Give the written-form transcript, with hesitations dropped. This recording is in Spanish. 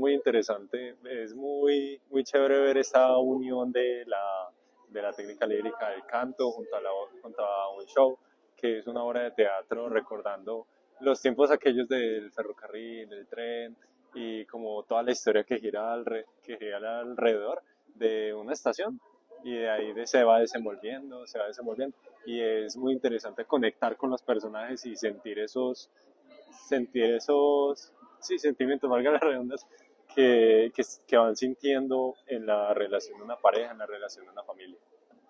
muy interesante. Es muy chévere ver esta unión de la técnica lírica del canto junto a un show que es una obra de teatro recordando los tiempos aquellos del ferrocarril, del tren y como toda la historia que gira alrededor de una estación y de ahí se va desenvolviendo y es muy interesante conectar con los personajes y sentir esos, sí, sentimientos, valga la redundancia, que van sintiendo en la relación de una pareja, en la relación de una familia.